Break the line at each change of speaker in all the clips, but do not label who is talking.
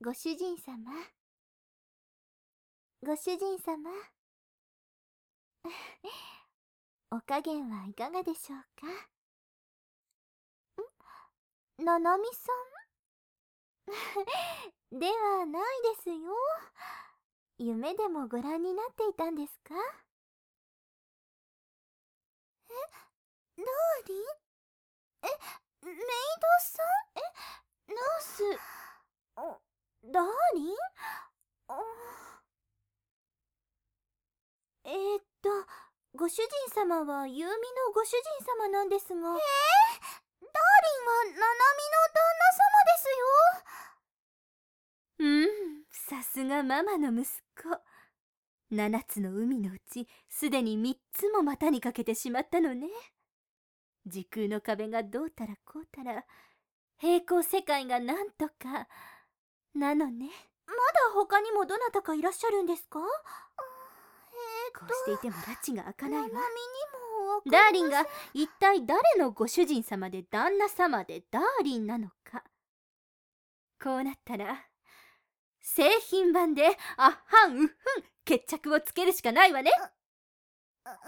ご主人様、ご主人様。お加減はいかがでしょうか。ななみさんではないですよ。夢でもご覧になっていたんですか。ダーリン、メイドさん、ナース、ダーリン、ご主人様はユーミのご主人様なんですが。ダーリンはナナミの旦那様ですよ。
さすがママの息子。7つの海のうちすでに3つも股にかけてしまったのね。時空の壁がどうたらこうたら、平行世界がなんとかなのね。
まだ他にもどなたかいらっしゃるんですか。
こうしていても拉致が開かないわ。
ナナミにもわかりません。
ダーリンが一体誰のご主人様で旦那様でダーリンなのか。こうなったら製品版であっはんうっふん決着をつけるしかないわね。
ママ、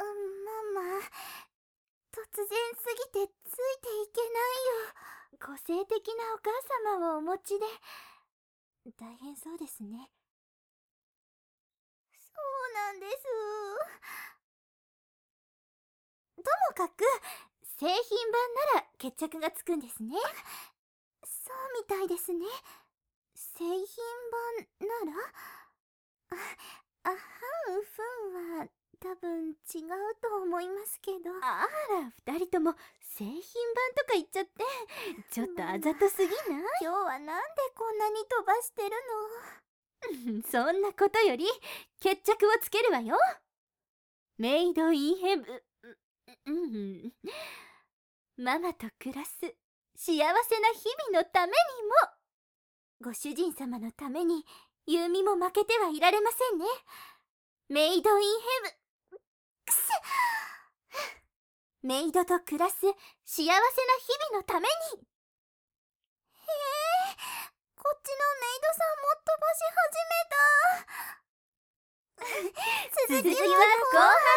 突然すぎてついていけないよ。個性的なお母様をお持ちで大変そうですね。そうなんです。ともかく製品版なら決着がつくんですね。そうみたいですね。製品版ならあはんうふんは多分違うと思いますけど。
あら、2人とも製品版とか言っちゃってちょっとあざとすぎない？
今日はなんでこんなに飛ばしてる
のそんなことより決着をつけるわよ。メイドインヘブママと暮らす幸せな日々のために
も。ご主人様のためにユーミも負けてはいられませんね。メイドインヘブ。くすメイドと暮らす幸せな日々のために。こっちのメイドさんも飛ばし始めた。
続きは後半